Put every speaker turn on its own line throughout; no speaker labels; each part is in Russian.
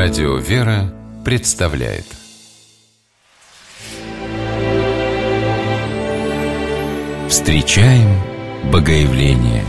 Радио «Вера» представляет Встречаем Богоявление.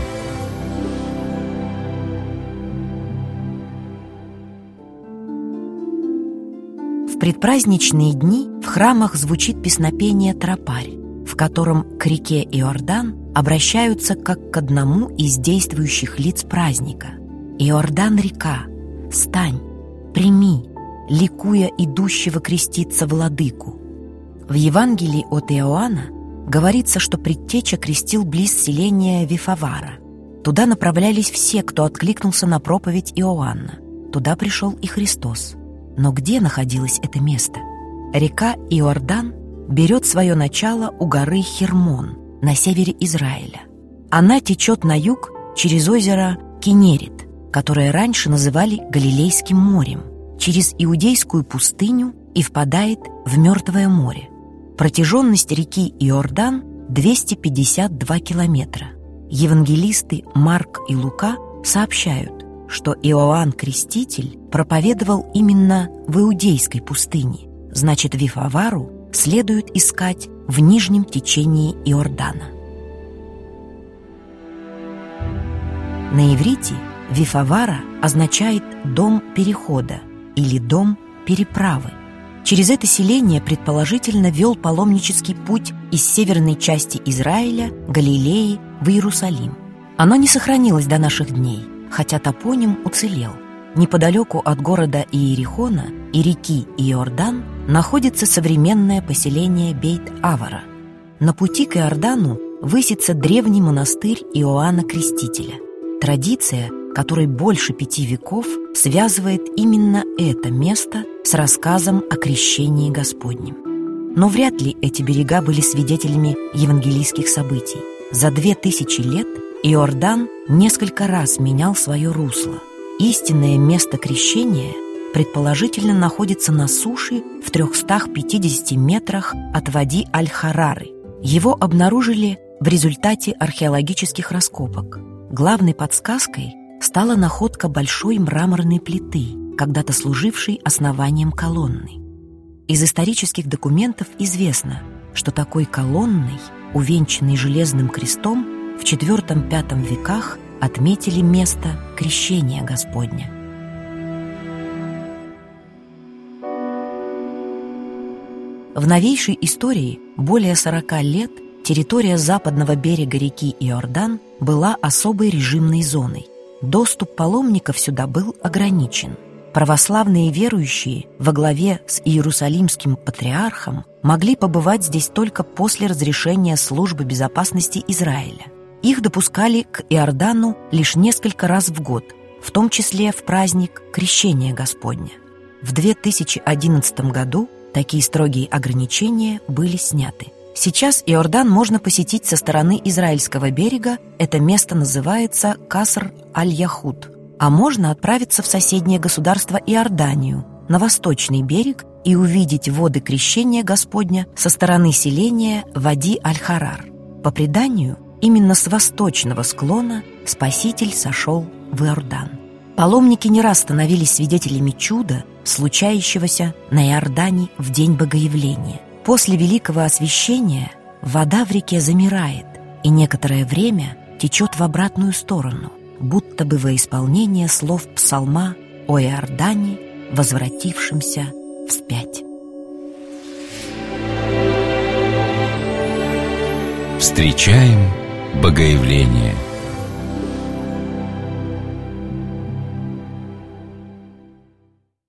В предпраздничные дни в храмах звучит песнопение «Тропарь», в котором к реке Иордан обращаются как к одному из действующих лиц праздника. «Иордан, река, стань, прими, ликуя идущего креститься владыку». В Евангелии от Иоанна говорится, что предтеча крестил близ селения Вифавара. Туда направлялись все, кто откликнулся на проповедь Иоанна. Туда пришел и Христос. Но где находилось это место? Река Иордан берет свое начало у горы Хермон на севере Израиля. Она течет на юг через озеро Кинерит, которое раньше называли Галилейским морем, через Иудейскую пустыню и впадает в Мертвое море. Протяженность реки Иордан 252 километра. Евангелисты Марк и Лука сообщают, что Иоанн Креститель проповедовал именно в Иудейской пустыне, значит, Вифавару следует искать в нижнем течении Иордана. На иврите Вифавара означает «дом перехода» или «дом переправы». Через это селение предположительно вел паломнический путь из северной части Израиля, Галилеи в Иерусалим. Оно не сохранилось до наших дней, хотя топоним уцелел. Неподалеку от города Иерихона и реки Иордан находится современное поселение Бейт-Авара. На пути к Иордану высится древний монастырь Иоанна Крестителя. Традиция, которой больше 5 веков, связывает именно это место с рассказом о крещении Господнем. Но вряд ли эти берега были свидетелями евангелийских событий. За 2000 лет Иордан несколько раз менял свое русло. Истинное место крещения предположительно находится на суше в 350 метрах от Вади Аль-Харары. Его обнаружили в результате археологических раскопок. Главной подсказкой стала находка большой мраморной плиты, когда-то служившей основанием колонны. Из исторических документов известно, что такой колонной, увенчанной железным крестом, в IV-V веках отметили место крещения Господня. В новейшей истории более 40 лет территория западного берега реки Иордан была особой режимной зоной. Доступ паломников сюда был ограничен. Православные верующие во главе с Иерусалимским патриархом могли побывать здесь только после разрешения Службы безопасности Израиля. Их допускали к Иордану лишь несколько раз в год, в том числе в праздник Крещения Господня. В 2011 году такие строгие ограничения были сняты. Сейчас Иордан можно посетить со стороны израильского берега, это место называется Каср-аль-Яхуд, а можно отправиться в соседнее государство Иорданию, на восточный берег, и увидеть воды крещения Господня со стороны селения Вади Аль-Харар. По преданию, именно с восточного склона Спаситель сошел в Иордан. Паломники не раз становились свидетелями чуда, случающегося на Иордане в день Богоявления. После Великого Освящения вода в реке замирает и некоторое время течет в обратную сторону, будто бы во исполнение слов псалма о Иордане, возвратившемся вспять.
Встречаем Богоявление.